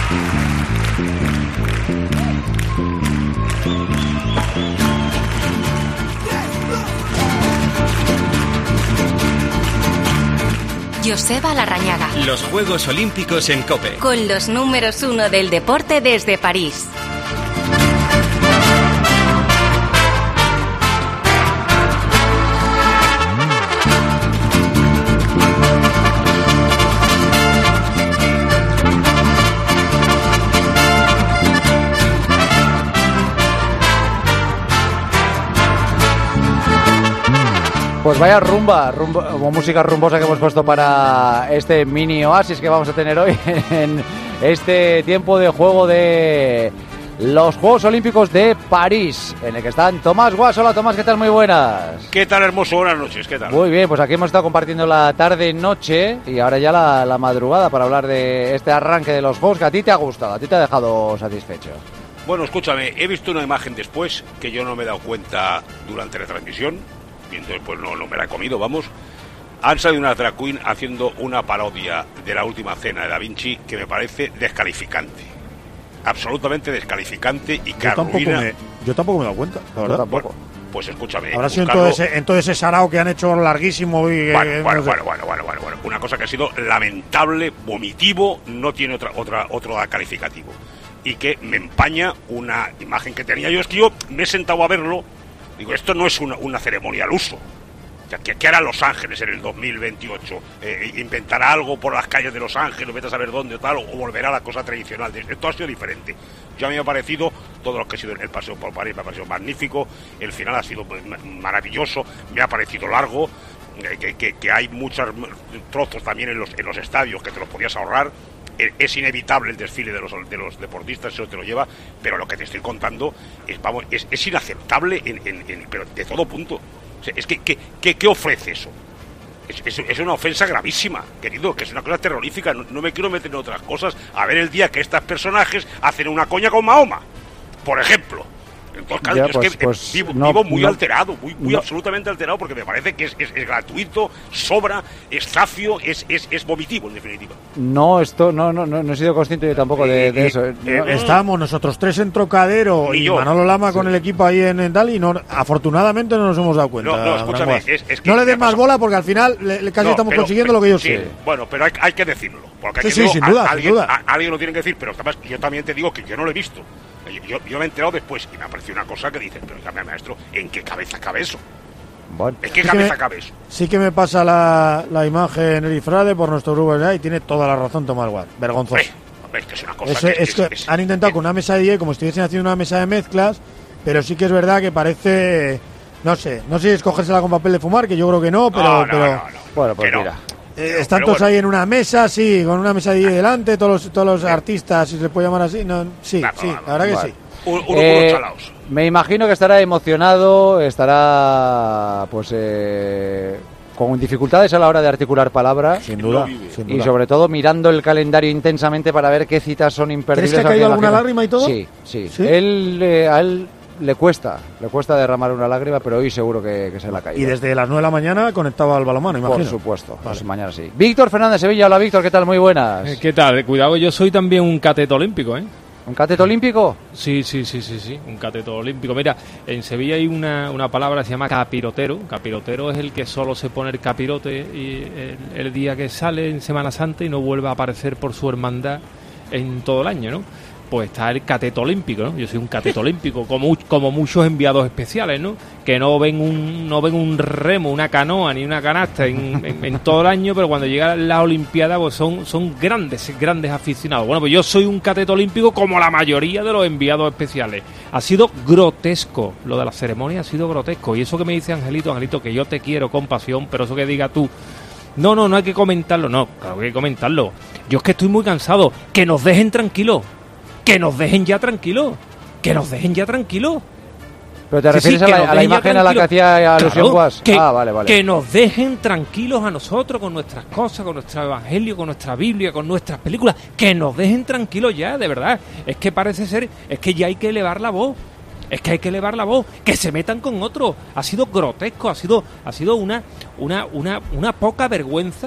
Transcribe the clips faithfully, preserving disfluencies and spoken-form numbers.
Joseba Larrañaga. Los Juegos Olímpicos en COPE. Con los números uno del deporte desde París. Pues vaya rumba, rumba, como música rumbosa que hemos puesto para este mini oasis que vamos a tener hoy en este tiempo de juego de los Juegos Olímpicos de París, en el que están Tomás Guas. Hola Tomás, ¿qué tal? Muy buenas. ¿Qué tal, hermoso? Buenas noches, ¿qué tal? Muy bien, pues aquí hemos estado compartiendo la tarde-noche y ahora ya la, la madrugada para hablar de este arranque de los Juegos que a ti te ha gustado, a ti te ha dejado satisfecho. Bueno, escúchame, he visto una imagen después que yo no me he dado cuenta durante la transmisión. Y entonces pues no, no me la he comido, vamos. Han salido una drag queen haciendo una parodia de La Última Cena de Da Vinci que me parece descalificante, absolutamente descalificante y que yo tampoco arruina... me, yo tampoco me he dado cuenta, la verdad. Tampoco. Bueno, pues escúchame, habrá sido en todo, ese, en todo ese sarao que han hecho larguísimo y bueno, eh, bueno, no sé. bueno, bueno, bueno, bueno, bueno, una cosa que ha sido lamentable, vomitivo, no tiene otra otra otro calificativo y que me empaña una imagen que tenía yo. Es que yo me he sentado a verlo. Digo, esto no es una, una ceremonia al uso. O sea, ¿qué, qué hará Los Ángeles en el dos mil veintiocho? Eh, ¿Inventará algo por las calles de Los Ángeles, vete a saber dónde o tal, o volverá a la cosa tradicional? Esto ha sido diferente. Yo a mí me ha parecido, todo lo que ha sido el paseo por París me ha parecido magnífico, el final ha sido maravilloso, me ha parecido largo, eh, que, que, que hay muchos trozos también en los, en los estadios que te los podías ahorrar. Es inevitable el desfile de los, de los deportistas, eso te lo lleva, pero lo que te estoy contando es, vamos, es, es inaceptable, en, en, en, pero de todo punto. O sea, es que, que, que, ¿qué ofrece eso? Es, es, es una ofensa gravísima, querido, que es una cosa terrorífica. No, no me quiero meter en otras cosas. A ver el día que estos personajes hacen una coña con Mahoma, por ejemplo. Entonces, claro, ya, yo pues, es que pues, vivo, no, vivo muy no, alterado, muy, muy no. absolutamente alterado, porque me parece que es, es, es gratuito, sobra, es zafio, es, es, es vomitivo, en definitiva. No, esto no, no, no, no he sido consciente yo tampoco de, de eso. Eh, No, Estábamos nosotros tres en Trocadero Ni y yo. Manolo Lama con Sí. el equipo ahí en, en Dali y no, afortunadamente no nos hemos dado cuenta. No, no, escúchame, Gran Guas. es- es que no le me des ha más pasado. bola porque al final le, le casi No, estamos pero- consiguiendo pero- lo que yo sí, sé. Bueno, pero hay, hay que decirlo. Porque hay Sí, que sí, decirlo, sin a- duda, sin alguien, duda. a- alguien lo tiene que decir, pero además yo también te digo que yo no lo he visto. Yo, yo, yo me he enterado después y me ha parecido una cosa que dices, pero dígame, maestro, ¿en qué cabeza cabe eso? bueno. ¿En qué Sí que cabeza me- cabe eso? Sí que me pasa la, la imagen el Ifrade por nuestro grupo y tiene toda la razón Tomás Guas. Vergonzoso. Hombre, hombre, es que es una cosa Es, que, es que es- han intentado con una mesa de D J como si estuviesen haciendo una mesa de mezclas, pero sí que es verdad que parece, no sé, no sé si escogérsela con papel de fumar, que yo creo que no, pero, No, no, pero no, no. Bueno, pues Que no. mira. eh, Pero- están pero todos bueno. ahí en una mesa, sí, con una mesa de D J delante, todos los, todos los artistas, si se puede llamar así, no, sí, Va, va, sí, va, la verdad que vale. sí. Un- uno Eh, con los chalaos. me imagino que estará emocionado, estará pues eh, con dificultades a la hora de articular palabras. Sin Lo duda, vive. sin Y duda. sobre todo mirando el calendario intensamente para ver qué citas son imperdibles. ¿Crees que ha aunque caído alguna imagino- lágrima y todo? Sí, sí. ¿Sí? Él, eh, a él le cuesta, le cuesta derramar una lágrima, pero hoy seguro que, que se la ha caído. Y desde las nueve de la mañana conectaba al balonmano, Por imagino. supuesto, pues Vale. mañana sí. Víctor Fernández Sevilla, hola Víctor, ¿qué tal? Muy buenas. Eh, ¿Qué tal? Cuidado, yo soy también un cateto olímpico, ¿eh? ¿Un cateto olímpico? Sí, sí, sí, sí, sí, un cateto olímpico. Mira, en Sevilla hay una, una palabra que se llama capirotero. Capirotero es el que solo se pone el capirote y el, el día que sale en Semana Santa y no vuelve a aparecer por su hermandad en todo el año, ¿no? Pues está el cateto olímpico, ¿no? Yo soy un cateto olímpico, como, como muchos enviados especiales, ¿no? Que no ven un no ven un remo, una canoa ni una canasta en, en, en todo el año, pero cuando llega la Olimpiada pues son, son grandes, grandes aficionados. Bueno, pues yo soy un cateto olímpico como la mayoría de los enviados especiales. Ha sido grotesco, lo de la ceremonia ha sido grotesco. Y eso que me dice Angelito, Angelito, que yo te quiero con pasión, pero eso que diga tú, no, no, no hay que comentarlo, no, claro que hay que comentarlo. Yo es que estoy muy cansado, que nos dejen tranquilos. Que nos dejen ya tranquilos. Que nos dejen ya tranquilos. ¿Pero te Sí, refieres sí, a que la, nos a la dejen ya imagen a la que tranquilos. hacía alusión Claro, Guas? que, Ah, vale, vale. que nos dejen tranquilos a nosotros con nuestras cosas, con nuestro evangelio, con nuestra Biblia, con nuestras películas. Que nos dejen tranquilos ya, de verdad. Es que parece ser, es que ya hay que elevar la voz. Es que hay que elevar la voz, que se metan con otros. Ha sido grotesco, ha sido, ha sido una, una, una, una poca vergüenza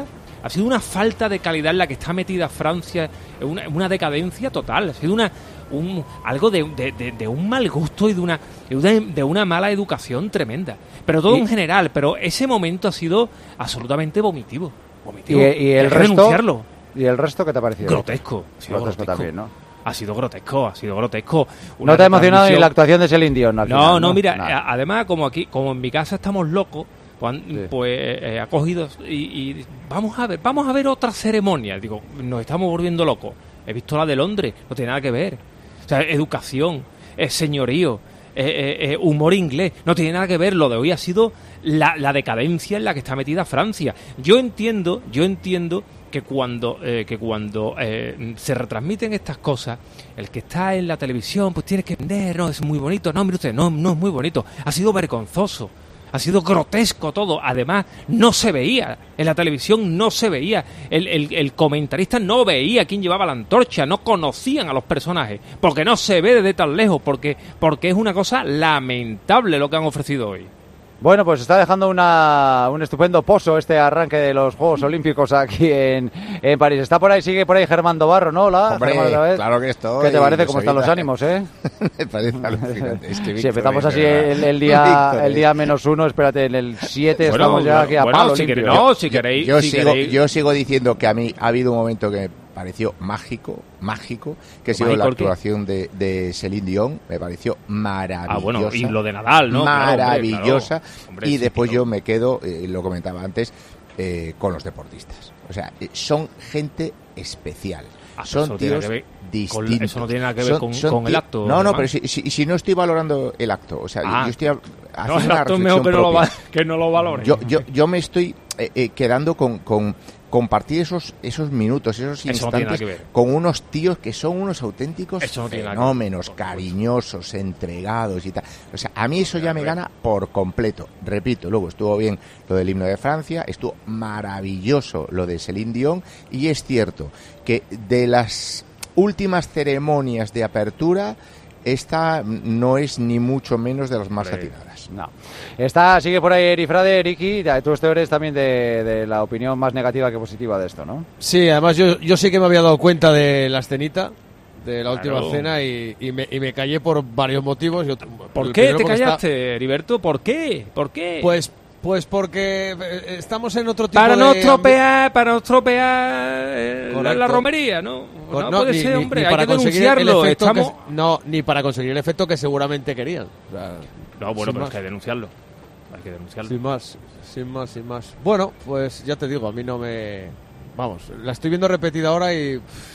Ha sido una falta de calidad en la que está metida Francia, una, una decadencia total. Ha sido una un algo de, de, de, de un mal gusto y de una, de una de una mala educación tremenda. Pero todo y, en general. Pero ese momento ha sido absolutamente vomitivo. vomitivo. Y, y el Hay que resto. denunciarlo. ¿Y el resto qué te ha parecido? Grotesco. Ha sido Grotesco, grotesco también, ¿no? Ha sido grotesco, ha sido grotesco. Una ¿No te ha emocionado ni retransmisión- la actuación de Celine Dion al No, final, no, mira, Nada. a- además como aquí, como en mi casa estamos locos, pues, han- Sí. pues eh, ha cogido y, y vamos a ver, vamos a ver otra ceremonia. Digo, nos estamos volviendo locos. He visto la de Londres, no tiene nada que ver. O sea, educación, eh, señorío, eh, eh, eh, humor inglés, no tiene nada que ver. Lo de hoy ha sido la, la decadencia en la que está metida Francia. Yo entiendo, yo entiendo que cuando eh, que cuando eh, se retransmiten estas cosas, el que está en la televisión pues tiene que entender, no, es muy bonito, no, mire usted, no, no es muy bonito, ha sido vergonzoso, ha sido grotesco todo, además no se veía, en la televisión no se veía, el, el, el comentarista no veía quién llevaba la antorcha, no conocían a los personajes, porque no se ve desde tan lejos, porque, porque es una cosa lamentable lo que han ofrecido hoy. Bueno, pues está dejando una, un estupendo pozo este arranque de los Juegos Olímpicos aquí en, en París. Está por ahí, sigue por ahí Germán Dobarro, ¿no? Hola, Hombre, Germán, otra vez. claro que estoy. ¿Qué te parece? Yo ¿Cómo soy están los Víctor. ánimos, eh? Me parece alucinante. Es que Si Víctor empezamos es así verdad. el, el día Víctor el es- día menos uno, espérate, en el siete Bueno, estamos ya aquí a bueno, palo si limpio. queréis- no, si queréis, yo, si sigo, queréis- yo sigo diciendo que a mí ha habido un momento que me pareció mágico, mágico, que ha sido la ¿Mágico el qué? actuación de, de Celine Dion. Me pareció maravillosa. Ah, bueno, y lo de Nadal, ¿no? Claro, hombre, maravillosa. claro. Hombre, y sí, después claro. yo me quedo, eh, lo comentaba antes, eh, con los deportistas. O sea, eh, son gente especial. Ah, pero son eso no tiene tíos que ver con- distintos. eso no tiene nada que ver Son- con- son con el tí- acto, No, no, Germán. pero si, si, si no estoy valorando el acto. O sea, Ah. yo estoy hab- No, haciendo el una acto es mejor reflexión que no, lo propia. va- que no lo valore. Yo, yo, yo me estoy eh, eh, quedando con, con compartir esos, esos minutos, esos Eso no tiene nada instantes que ver. con unos tíos que son unos auténticos Eso no tiene nada que ver. fenómenos, cariñosos, entregados y tal. O sea, a mí eso ya me gana por completo. Repito, luego estuvo bien lo del himno de Francia, estuvo maravilloso lo de Celine Dion, y es cierto que de las últimas ceremonias de apertura, esta no es ni mucho menos de las más Hombre. atinadas. No. Está, sigue por ahí Eri Frade, Eriki, tú eres también de, de la opinión más negativa que positiva de esto, ¿no? Sí, además yo, yo sí que me había dado cuenta de la escenita, de la última Claro. cena, y, y, me, y me callé por varios motivos. Yo- ¿Por el qué primero te porque está- callaste, Heriberto? ¿Por qué? ¿Por qué? Pues, pues porque eh, estamos en otro tipo para de... no ambi- estropear, para no estropear eh, la, Correcto. la romería, ¿no? Con- no, no, puede ni- ser, ni- hombre, ni hay para que conseguir el denunciarlo. efecto que- Estamos... no, ni para conseguir el efecto que seguramente querían. O sea, No, bueno, sin pero más. es que hay que denunciarlo. Hay que denunciarlo. Sin más, sin más, sin más. Bueno, pues ya te digo, a mí no me... Vamos, la estoy viendo repetida ahora y... pff,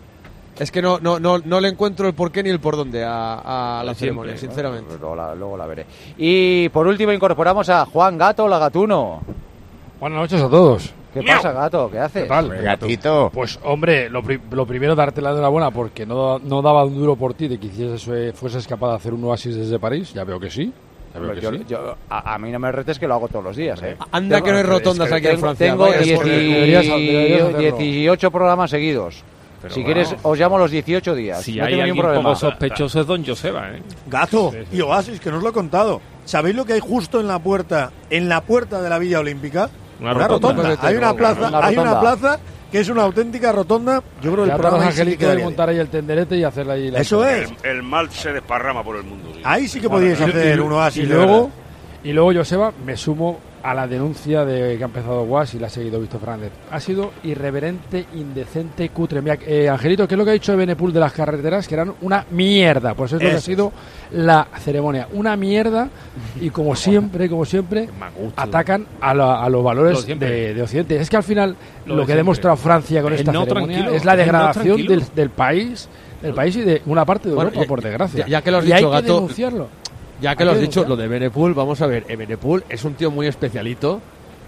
es que no, no, no, no le encuentro el porqué ni el por dónde a, a la De ceremonia, siempre, sinceramente. Pues luego, la, luego la veré. Y por último incorporamos a Juan Gato, la Gatuno. Buenas noches a todos. ¿Qué Miau. pasa, Gato? ¿Qué haces? ¿Qué tal? Hombre, gatito. Pues hombre, lo, pri- lo primero darte la enhorabuena porque no, no daba un duro por ti de que hicieses, fueses capaz de hacer un oasis desde París. Ya veo que sí. Ya veo Hombre, que yo- sí. yo- a, a mí no me retes que lo hago todos los días, ¿eh? Anda Tengo- que no hay rotondas es que aquí en tengo- Francia. Tengo vaya dieci- por- deberías- deberías hacerlo. dieciocho programas seguidos. Pero si bueno. quieres, os llamo los dieciocho días. Si no hay tengo ningún alguien problema. poco sospechoso es Don Joseba, ¿eh? Gato Sí, sí. y Oasis, que no os lo he contado. ¿Sabéis lo que hay justo en la puerta, en la puerta de la Villa Olímpica? Una rotonda. Hay una plaza, Una hay una rotonda. plaza que es una auténtica rotonda. Yo creo que el Ya programa los ahí sí que angelitos de quedaría montar ahí el tenderete y hacerle ahí la... Eso es. El, el mal se desparrama por el mundo. tío. Ahí sí que podíais Y- hacer y- un Oasis. Y de luego, verdad. y luego, Joseba, me sumo a la denuncia de que ha empezado Guas y la ha seguido Víctor Fernández. Ha sido irreverente, indecente, cutre. Mira, eh, Angelito, ¿qué es lo que ha dicho Benepul de las carreteras? Que eran una mierda. Pues es lo que ha Eso sido la ceremonia. Una mierda y como siempre, como siempre, Qué mal gusto. atacan a, la- a los Lo valores de siempre. de, de Occidente. Es que al final Lo lo, de que ha siempre. demostrado Francia con El esta no ceremonia tranquilo, es la el no degradación tranquilo. del, del país, del país y de una parte de Bueno, Europa, y- por desgracia. ya- ya que lo has y dicho, hay que Gato, denunciarlo. Ya que Hay lo has que dicho, denunciar. lo de Benepul, vamos a ver, eh, Benepul es un tío muy especialito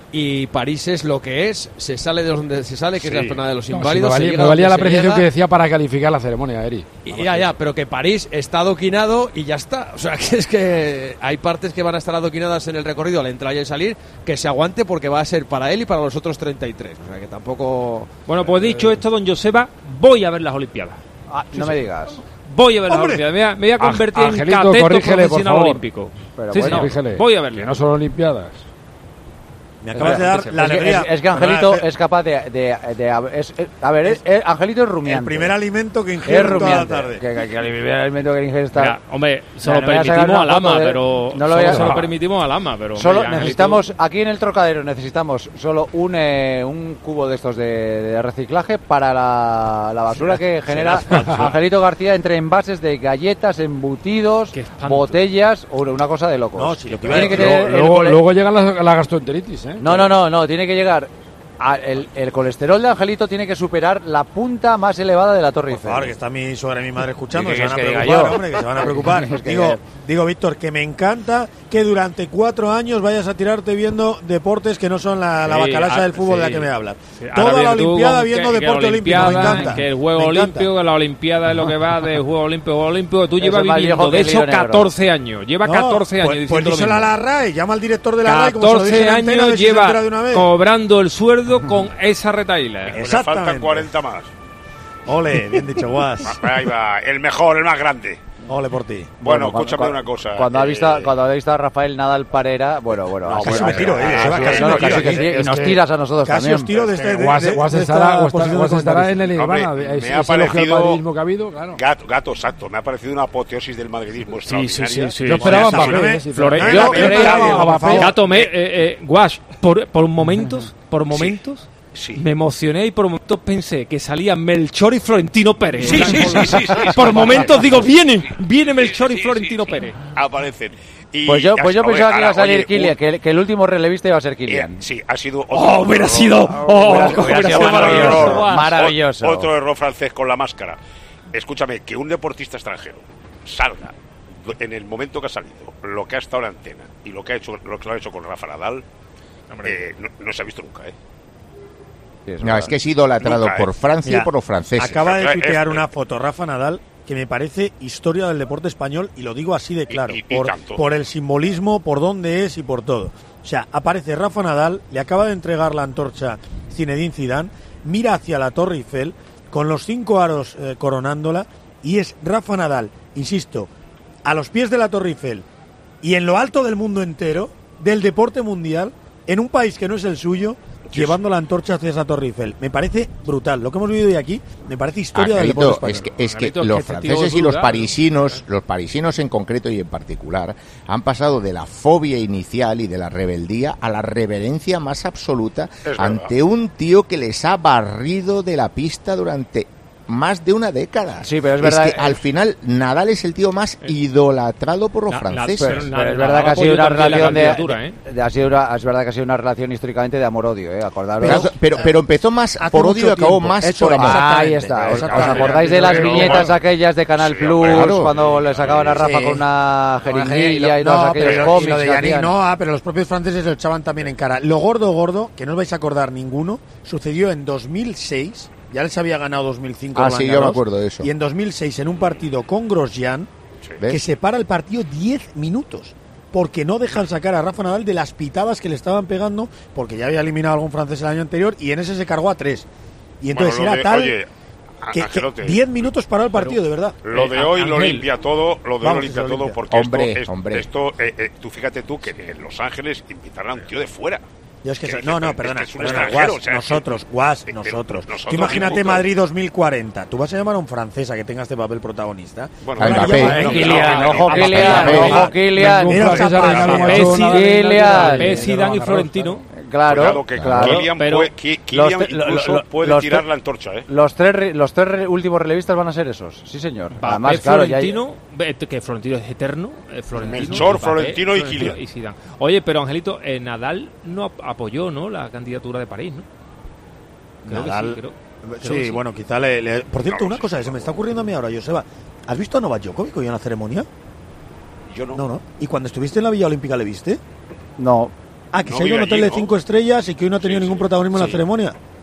y París es lo que es, se sale de donde se sale, que Sí. es la zona de los No, sí, inválidos. me se valía, llega me valía donde la se precisión llega, que decía para calificar la ceremonia, Eri. y ya, ya, pero que París está adoquinado y ya está. O sea, que es que hay partes que van a estar adoquinadas en el recorrido al entrar y al salir, que se aguante porque va a ser para él y para los otros treinta y tres. O sea, que tampoco... Bueno, pues dicho esto, Don Joseba, voy a ver las Olimpiadas. Ah, no me digas. Voy a ver las ¡Hombre! Olimpiadas. Me voy a, me voy a convertir Angelito, en cateto corrígele, por profesional favor. olímpico. Pero Sí, bueno, señor. Corrígele, Voy a que verlas. no son Olimpiadas. Me acabas de dar la es que, alegría. es, es que Angelito es capaz de... de, de es, es, a ver, es, es, Angelito es rumiante. El primer alimento que ingiere toda la tarde. Que, que, que el primer alimento que ingiere está... Mira, hombre, se Mira, lo no permitimos al ama, de, pero... No lo voy a, solo se lo permitimos al ama, pero... Solo hombre, necesitamos... Angelito... Aquí en el Trocadero necesitamos solo un, eh, un cubo de estos de, de reciclaje para la, la basura que genera Angelito García entre envases de galletas, embutidos, botellas o una cosa de locos. No, si lo que tiene que luego, tener luego, cole... luego llega la, la gastroenteritis, ¿eh? No, no, no, no, tiene que llegar... A el, el colesterol de Angelito tiene que superar la punta más elevada de la Torre Eiffel. Ahora que está mi suegra y mi madre escuchando, ¿Qué se van a quieres que preocupar, diga yo? hombre, que se van a preocupar. Es que- digo, digo, Víctor, que me encanta que durante cuatro años vayas a tirarte viendo deportes que no son la, la Sí, bacalacha ah, del fútbol sí. de la que me hablas. Sí, ahora Toda la bien, tú Olimpiada con viendo que- que deporte la olímpico, me Olimpiada, encanta. Que el Juego Me encanta. Olímpico, que la Olimpiada es lo que va de Juego Olímpico, Juego Olímpico. Tú Eso llevas es más viviendo, viejo de que el hecho, hilo negro. catorce años. Lleva No, catorce años pues, diciendo pues lo díselo a mismo. la R A E, llama al director de la R A E, como se lo dije catorce en antena, a ver años si se entera lleva de una vez. cobrando el sueldo con esa retaíla. Pues le Exactamente. faltan cuarenta más. Ole, bien dicho, Guas. Ahí va, el mejor, el más grande. Ole por ti. Bueno, cuando- escúchame cuando- una cosa. Cuando ha eh, visto, cuando ha visto a Rafael Nadal Parera, bueno, bueno, No, ah, casi bueno, me tiro, ah, eh, ah, se va, sí, casi no, me casi tiro que aquí. sí, y Es nos que tiras a nosotros Casi también. os tiro de este. de- Guas, de- Guas de estará, esta Guas- posición de Guas estará en comentarios. el Hombre, Ivana. me Es, ha es el elogio al parecido- madridismo que ha habido, claro. Gato, gato, exacto. Me ha parecido una apoteosis del madridismo Sí, sí, extraordinaria. sí, sí. Yo esperaba Bueno, Mbappé, Flore- eh, sí, Flore- No, yo no, creía no, que- no, por favor. Gato, me, eh, eh, Guas, por, por momentos, por momentos, Sí. me emocioné y por momentos pensé que salían Melchor y Florentino Pérez. Sí, sí, sí, sí, sí, Por sí. momentos digo, viene, viene Sí, Melchor sí, y sí, Florentino sí. Pérez. Aparecen. Y Pues yo, ya pues yo está, pensaba oye, que iba a ahora, salir oye, Kylian, un- que, que el último relevista iba a ser eh, Kylian. sí, ha sido otro, ¡Oh, otro hubiera error. sido! ¡Oh, Hubiera- hubiera hubiera sido sido maravilloso! maravilloso. Guas! Maravilloso. O- Otro error francés con la máscara. Escúchame, que un deportista extranjero salga en el momento que ha salido, lo que ha estado en antena y lo que ha hecho, lo que lo ha hecho con Rafa Nadal, eh, no, no se ha visto nunca, ¿eh? Sí, es No, verdad. es que es idolatrado Nunca, eh. por Francia Mira, y por los franceses. Acaba de Eh, tuitear eh, una foto Rafa Nadal que me parece historia del deporte español y lo digo así de claro, Y- y- y por, tanto. por el simbolismo, por dónde es y por todo. O sea, aparece Rafa Nadal, le acaba de entregar la antorcha Zinedine Zidane, mira hacia la Torre Eiffel con los cinco aros eh, coronándola y es Rafa Nadal, insisto, a los pies de la Torre Eiffel y en lo alto del mundo entero, del deporte mundial, en un país que no es el suyo, llevando la antorcha hacia esa Torre Eiffel. Me parece brutal. Lo que hemos vivido hoy aquí me parece historia del deporte Angelito, español. es que, es que Angelito, es los que este tío franceses y es los brutal. parisinos, los parisinos en concreto y en particular, han pasado de la fobia inicial y de la rebeldía a la reverencia más absoluta verdad. ante un tío que les ha barrido de la pista durante más de una década. Sí, pero es verdad- que al final Nadal es el tío más idolatrado por los La- la- franceses. pero Pero Nadal es verdad que ha apoyó sido una también la relación de, candidatura, ¿eh? de- ha sido una- es verdad que ha sido una relación históricamente de amor-odio, ¿eh? Acordaros. Pero, pero, pero empezó más Hace por mucho odio y acabó tiempo. más Eso por es. amor. Ahí Exactamente, está. ¿Os, exactamente. os acordáis de las Pero- viñetas aquellas de Canal Sí, Plus hombre, claro. cuando le sacaban a Rafa Sí. con una jeringuilla y no, todos aquellos pero, cómics y lo de que Yannick hacían? Noah, pero los propios franceses lo echaban también en cara. Lo gordo, gordo, que no os vais a acordar ninguno, sucedió en dos mil seis. Ya les había ganado dos mil cinco. Ah, Roland sí, yo Garros, me acuerdo de eso. Y en dos mil seis, en un partido con Grosjean, ¿Ves? que se para el partido diez minutos. Porque no dejan sacar a Rafa Nadal de las pitadas que le estaban pegando, porque ya había eliminado a algún francés el año anterior y en ese se cargó a tres. Y entonces Bueno, lo era de- tal oye, que- que Angelote, diez minutos paró el partido, de verdad. Lo de Eh, hoy lo Ángel. limpia todo, lo de hoy lo Vamos, limpia que se lo todo limpia. porque Hombre, esto, es- hombre. esto eh, eh, tú fíjate tú que en Los Ángeles invitaron a un tío de fuera. Yo es que Que- so- no, no, es perdona, que es un perdona, extranjero, Guas, o sea, nosotros, Guas, que- nosotros. nosotros Tú imagínate mismos, Madrid dos mil cuarenta, tú vas a llamar a un francés a que tenga este papel protagonista. Bueno, A Ahora Mbappé. llama- Eh, no, Kylian, no, ojo no, Kylian, Mbappé. ojo Kylian. Ningún Mira, francés capaz, ahora mismo no ha Messi, hecho nada de Kylian. nada de- Messi, de Dan y Roland Garros, Florentino. Claro, Cuidado que claro. Kylian, pero puede, Ki- Kylian los te- lo- incluso lo- puede los tirar te- la antorcha, ¿eh? Los tres, re- los tres re- últimos relevistas van a ser esos, sí señor. Además, Mbappé, claro, ya hay- Florentino, ve, que Florentino es eterno, eh, Florentino, Melchor, Mbappé, Florentino y Kylian. y Zidane. Oye, pero Angelito, eh, Nadal no ap- apoyó, ¿no?, la candidatura de París, ¿no? Creo que Nadal- sí, creo- creo Sí, que sí. bueno, quizá le, le- Por cierto, No, una sí, cosa sí, que se me no. está ocurriendo a mí ahora, Joseba. ¿Has visto a Novak Djokovic hoy en la ceremonia? Yo no. No, no. ¿Y cuando estuviste en la Villa Olímpica le viste? No, Ah, que No se ha vi ido a un allí, hotel de ¿no? cinco estrellas y que hoy no ha tenido Sí, ningún sí. protagonismo en la Sí. ceremonia.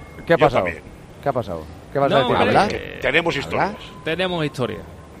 ¿Qué ha Yo pasado? también. ¿Qué ha pasado? ¿Qué vas No, a decir? hombre, ¿Habla? que- Tenemos ¿Habla? historias. Tenemos historia.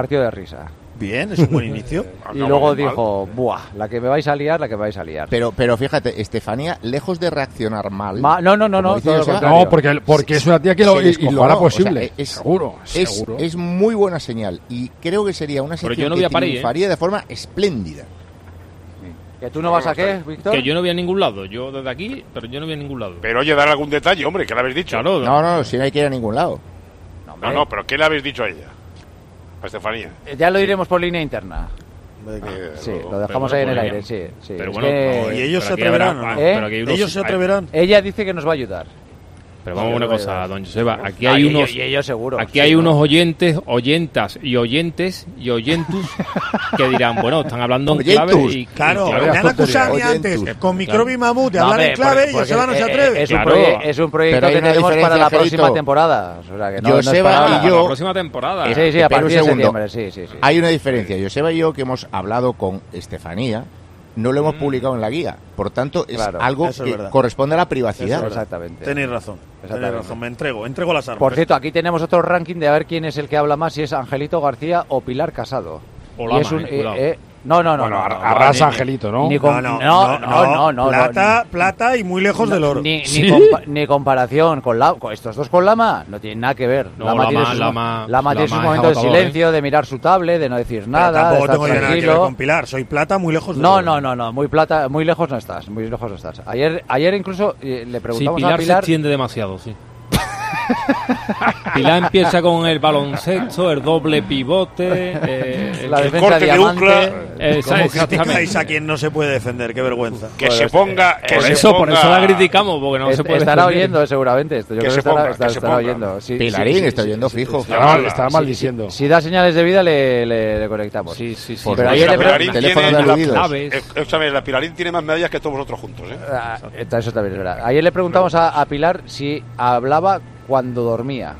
partido de risa. Bien, es un buen inicio. Y luego dijo, buah, la que me vais a liar, la que me vais a liar. Pero, pero fíjate, Estefanía, lejos de reaccionar mal... Ma- no, no, no, como no, dice todo lo Joseba, contrario. No, porque, porque es una tía que se lo, y, y descojonó, lo hará o sea, posible. es, seguro, es, seguro. es muy buena señal y creo que sería una Pero sección yo no voy que a parir, ¿eh? triunfaría de forma espléndida. ¿Que tú no vas a qué, Víctor? Que yo no voy a ningún lado. Yo desde aquí, pero yo no voy a ningún lado. Pero oye, dar algún detalle, hombre, ¿qué le habéis dicho? Claro, No, no, si no hay que ir a ningún lado. No, no, pero ¿qué le habéis dicho a ella? A Estefanía. Eh, Ya lo diremos por línea interna. Eh, Sí, lo- lo dejamos pero ahí en el bueno, aire, sí. sí. Pero Es bueno, que no, ¿Y ellos se pero aquí habrá- atreverán o no? ¿Eh? pero aquí hay unos- Ellos se hay- atreverán. ella dice que nos va a ayudar. Pero vamos a una cosa, don Joseba. Aquí Ah, hay y unos... ellos- y ellos seguro. Aquí sí, hay ¿no? unos oyentes, oyentas y oyentes y oyentus que dirán, bueno, están hablando en clave Oyentus. y... Claro, y me clave. han acusado a mí Oyentus. antes Claro. con microbio y mamut de No, hablar hombre, en clave porque- y Joseba no se porque, atreve. eh, Es un, Claro. proye- es un proyecto Pero hay que una tenemos para diferencia, la Angelito. próxima temporada. O sea, que no, no es Joseba para y ahora. Para yo- la próxima temporada. Sí, sí, a Espera un partir de segundo. septiembre, sí, sí, sí. Hay una diferencia. Joseba y yo, que hemos hablado con Estefanía, no lo hemos Mm. publicado en la guía. Por tanto, es Claro, algo eso es que verdad. corresponde a la privacidad. Eso es verdad. Exactamente. Tenéis razón. Tenéis Exactamente. razón. Me entrego, entrego las armas. Por cierto, aquí tenemos otro ranking de a ver quién es el que habla más, si es Angelito García o Pilar Casado. O Y Lama, es un, eh, cuidado. eh, eh, no, no, no. Bueno, no, ar- no, arrasa ni- Angelito, ¿no? Ni con- no, no, no, no, no, Plata, no, plata y muy lejos no, del oro. Ni, ni, ¿Sí? compa- ni comparación con, la, con estos dos con Lama, no tienen nada que ver. No, Lama, Lama- tiene sus, Lama- Lama tiene sus Lama es momentos de agotador, silencio, de mirar su tablet, de no decir Pero nada, de tampoco estar tengo yo nada que ver tranquilo. con Pilar. Soy plata muy lejos del No, oro. no, no, no, muy plata, muy lejos no estás, muy lejos no estás. Ayer, ayer incluso eh, le Sí, preguntamos Pilar, a se Pilar. extiende demasiado, sí. Pilar empieza con el baloncesto, el doble pivote, eh, La el- defensa corte de diamante. Ucla. eh, esa- ¿Cómo exactamente. criticáis a quien no se puede defender? Qué vergüenza. Que Bueno, se este- ponga. Que Por se eso, por ponga- eso la criticamos, porque no Est- se puede estará defender. oyendo, eh, seguramente. Esto. Yo Que creo se que estará, ponga, estará- que se estará ponga. oyendo. Sí, Pilarín sí, sí, está sí, oyendo sí, fijo. sí, sí. Estaba, Sí, estaba sí, maldiciendo. Si da señales de vida, le, le- le conectamos. Sí, sí, sí. Por Pero favor. ayer la le pre- Pilarín teléfono tiene de la- aludidos. claves. Eh, Escúchame, la Pilarín tiene más medallas que todos vosotros juntos, ¿eh? Ah, eso también es verdad. Ayer le preguntamos a, a Pilar si hablaba cuando dormía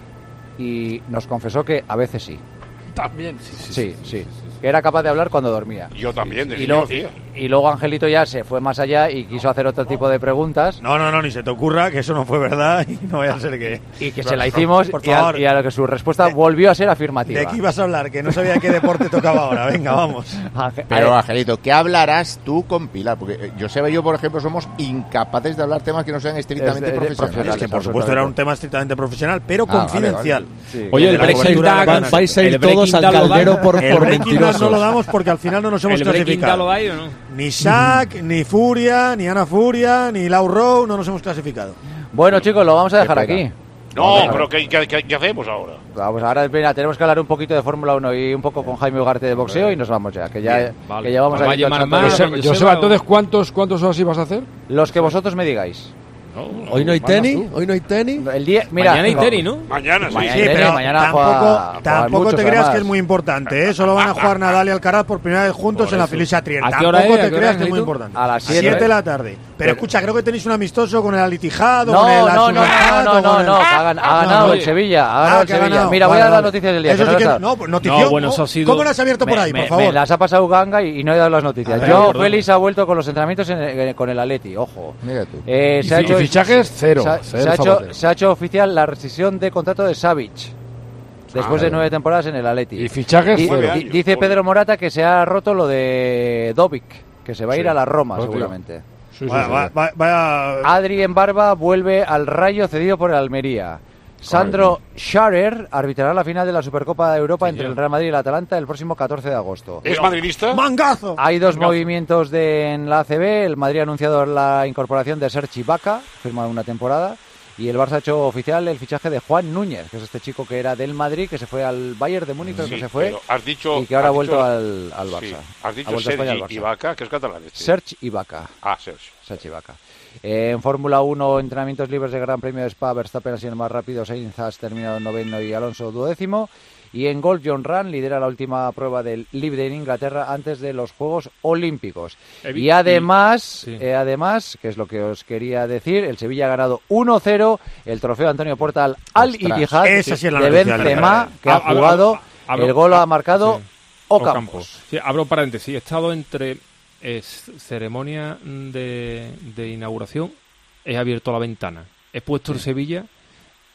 y nos confesó que a veces sí. También. Sí, sí. Que era capaz de hablar cuando dormía. Yo también, de Y, niño, luego- tío. y luego Angelito ya se fue más allá y quiso hacer otro tipo de preguntas No, no, no, ni se te ocurra que eso no fue verdad y no vaya a ser que... y que se la hicimos Por y a, favor. y a lo que su respuesta De- volvió a ser afirmativa. ¿De qué ibas a hablar? Que no sabía qué deporte tocaba ahora. Venga, vamos. Ángel- Pero, a- Angelito, ¿qué hablarás tú con Pilar? Porque eh, Joseba y yo, por ejemplo, somos incapaces de hablar temas que no sean estrictamente Es de- de profesionales. profesionales. Es que, por supuesto, era un tema estrictamente profesional, pero Ah, vale, confidencial. sí. Oye, el De la Breaking cultura Bad, ganas. Vais a el ir todos Breaking al Bad lo da. caldero por, El por Breaking Bad mentirosos. no lo damos porque al final no nos hemos ¿El Breaking Bad lo clasificado. hay o no? Ni Shaq, ni Furia, ni Ana Furia, ni Lau Rowe no nos hemos clasificado. Bueno, chicos, lo vamos a dejar Qué aquí. pena. No, Venga. pero ¿qué, qué, qué- qué hacemos ahora? Vamos, ahora mira, tenemos que hablar un poquito de Fórmula uno y un poco con Jaime Ugarte de boxeo y nos vamos ya, que ya, Bien, vale. que llevamos Nos va aquí a todo el llamar santo más, día. don Joseba, Joseba, entonces, ¿cuántos, ¿cuántos horas ibas a hacer? Los que vosotros me digáis. Hoy no hay Mandas tenis, tú. hoy no hay tenis. El día, mira, Mañana hay tenis, ¿no? Mañana, sí. Mañana Sí, hay tenis, pero mañana tampoco, juega- juegan tampoco muchos, te creas además. que es muy importante, ¿eh? Solo van a jugar Nadal y Alcaraz por primera vez juntos Por en la eso. Felicia Trier. ¿A qué Tampoco hora es? ¿A te qué hora creas es, que es muy Angelito? importante. A las siete. de la tarde. Pero escucha, creo que tenéis un amistoso con el Al-Ittihad o No, con el no, no, no, Al-Sunnah no, o no, con el- no, que ha gan- ha Ah, ganado no, el oye. Sevilla, ha Ah, ganado el que ha Sevilla. ganado. Mira, voy Vale, a dar las vale. noticias del día. Eso que sí no que- las ha- no, pues notición. No, bueno, eso ha sido- ¿Cómo lo has abierto por Me- ahí, me- por favor? me las ha pasado Ganga y, y no he dado las noticias. A ver, Yo, perdón. Félix ha vuelto con los entrenamientos en el- con el Atleti, ojo. Mira tú. Eh, Y se, ha fi- hecho, y fichajes, cero. Se ha, Cero se ha hecho, Zapatero. se ha hecho oficial la rescisión de contrato de Savic después Ah, de nueve temporadas en el Atleti. Y fichajes, Di- cero. di- dice Pedro Morata que se ha roto lo de Dovic, que se va a ir Sí. a la Roma Hostia. seguramente. Sí, sí, Vaya, sí. vaya, vaya- vaya- Adri en Barba vuelve al Rayo cedido por el Almería. Sandro Scharer arbitrará la final de la Supercopa de Europa entre el Real Madrid y el Atalanta el próximo catorce de agosto. ¿Es madridista? ¡Mangazo! Hay dos movimientos de, en la A C B. El Madrid ha anunciado la incorporación de Sergi Ibaka, firma una temporada. Y el Barça ha hecho oficial el fichaje de Juan Núñez, que es este chico que era del Madrid, que se fue al Bayern de Múnich, creo Sí, que se fue, pero has dicho, y que ahora ha has vuelto dicho- al, al Barça. Sí, has Ha dicho vuelto a España al Sergi Barça. Ibaka, que es catalán. Este. Sergi Ibaka. Ah, Sergi. Sergi Ibaka. Eh, en Fórmula uno, entrenamientos libres de Gran Premio de Spa, Verstappen ha sido el más rápido, Sainz ha terminado noveno y Alonso duodécimo. Y en golf, John Ram lidera la última prueba del Libre en Inglaterra antes de los Juegos Olímpicos. He vi- Y además, sí. eh, además, que es lo que os quería decir, el Sevilla ha ganado uno cero el trofeo Antonio Porta al Al-Ittihad Esa sí es la de noticia del Benzema, día. que ha Abro- jugado, abro- el gol lo ha ah, marcado sí. Ocampos. Ocampos. Sí, abro paréntesis. He estado entre eh, ceremonia de, de inauguración, he abierto la ventana, he puesto el Sevilla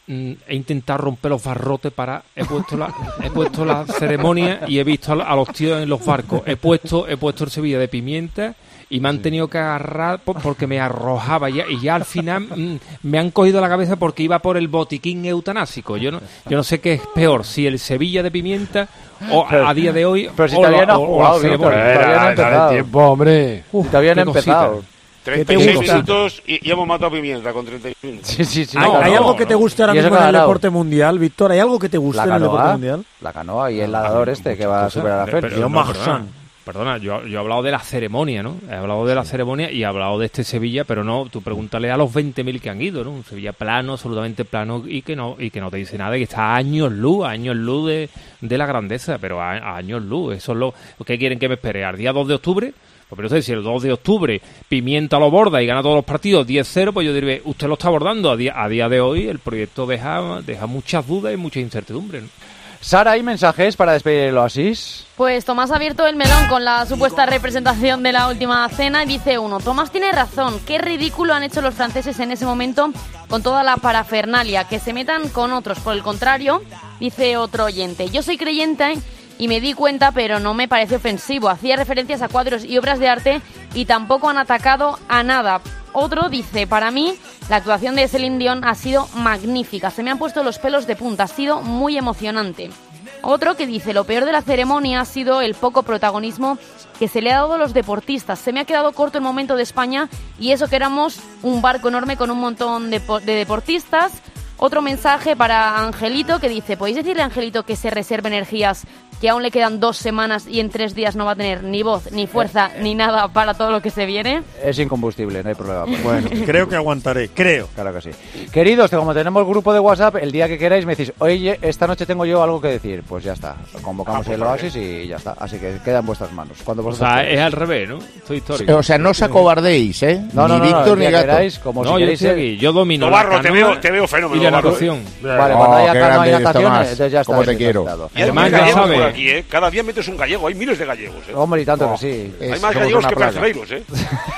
mm, he intentado romper los barrotes para... He puesto la, he puesto la ceremonia y he visto a, a los tíos en los barcos. He puesto, he puesto el Sevilla de pimienta y me han tenido que agarrar por, porque me arrojaba ya, y ya al final mm, me han cogido la cabeza porque iba por el botiquín eutanásico. Yo no, yo no sé qué es peor, si el Sevilla de pimienta o a, a día de hoy... Pero si o todavía la, no ha o- o jugado, la Víctor, ceremonia. todavía no ha Dale empezado. tiempo, hombre. Si todavía no ha qué cosita. empezado. treinta y te seis gusta? minutos y, y hemos matado a Pimienta con treinta y seis minutos. Sí, sí, sí. ¿Hay, la hay canoa. algo que te guste ahora ¿Y eso mismo que en ha el ganado? deporte mundial, Víctor? ¿Hay algo que te guste La en el deporte canoa, mundial? la canoa y el nadador este que va a Muchas superar a cosas. Félix. Pero Yo, no, Marsan. perdona, perdona, yo, yo he hablado de la ceremonia, ¿no? He hablado de la ceremonia y he hablado de este Sevilla, pero no, tú pregúntale a los veinte mil que han ido, ¿no? Un Sevilla plano, absolutamente plano, y que no y que no te dice nada, que está a años luz, a años luz de, de la grandeza, pero a, a años luz. Eso es lo que quieren que me espere. ¿Al día dos de octubre? Pues pero usted, si el dos de octubre Pimienta lo borda y gana todos los partidos diez cero, pues yo diré, usted lo está abordando. A día, a día de hoy el proyecto deja, deja muchas dudas y mucha incertidumbre, ¿no? Sara, ¿hay mensajes para despedir el Oasis? Pues Tomás ha abierto el melón con la supuesta representación de la última cena y dice uno, Tomás tiene razón, qué ridículo han hecho los franceses en ese momento con toda la parafernalia, que se metan con otros. Por el contrario, dice otro oyente, yo soy creyente y me di cuenta, pero no me parece ofensivo. Hacía referencias a cuadros y obras de arte y tampoco han atacado a nada. Otro dice, para mí, la actuación de Celine Dion ha sido magnífica. Se me han puesto los pelos de punta, ha sido muy emocionante. Otro que dice, lo peor de la ceremonia ha sido el poco protagonismo que se le ha dado a los deportistas. Se me ha quedado corto el momento de España y eso que éramos un barco enorme con un montón de, de deportistas. Otro mensaje para Angelito que dice, ¿podéis decirle a Angelito que se reserve energías, que aún le quedan dos semanas y en tres días no va a tener ni voz, ni fuerza, ni nada para todo lo que se viene? Es incombustible, no hay problema. Bueno, creo que aguantaré, creo. Claro que sí. Queridos, como tenemos el grupo de WhatsApp, el día que queráis me decís, oye, esta noche tengo yo algo que decir. Pues ya está, convocamos Ah, pues el vale. Oasis y ya está. Así que queda en vuestras manos. Cuando O vosotros sea, queráis. es al revés, ¿no? Soy histórico. O sea, no os acobardéis, ¿eh? No, no, ni no, no, Víctor el ni día que Gato. queráis, como No, si yo queréis estoy ser- aquí. Yo domino Novarro, la te canoa veo- te veo fenómeno, y la Novarro. natación. Vale, Oh, cuando haya qué canoa y grande, nataciones, Tomás. entonces ya está. Cómo te quiero. desconectado. Y hay Además, más ya gallegos sabe. por aquí, ¿eh? Cada día metes un gallego, hay miles de gallegos, ¿eh? Hombre, y tanto que sí. Es- Hay más somos gallegos una que plaga. brasileiros, ¿eh?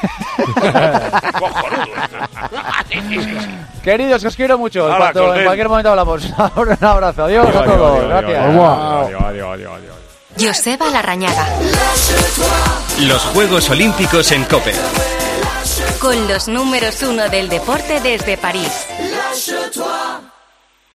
Cojonudo. Sí, sí, sí, sí. Queridos, que os quiero mucho. En, Hala, cuanto- que os en den. cualquier momento hablamos. Un abrazo. Adiós a todos. Gracias. Adiós, adiós, adiós, adiós. Joseba Larrañaga. Los Juegos Olímpicos en COPE. Con los números uno del deporte desde París.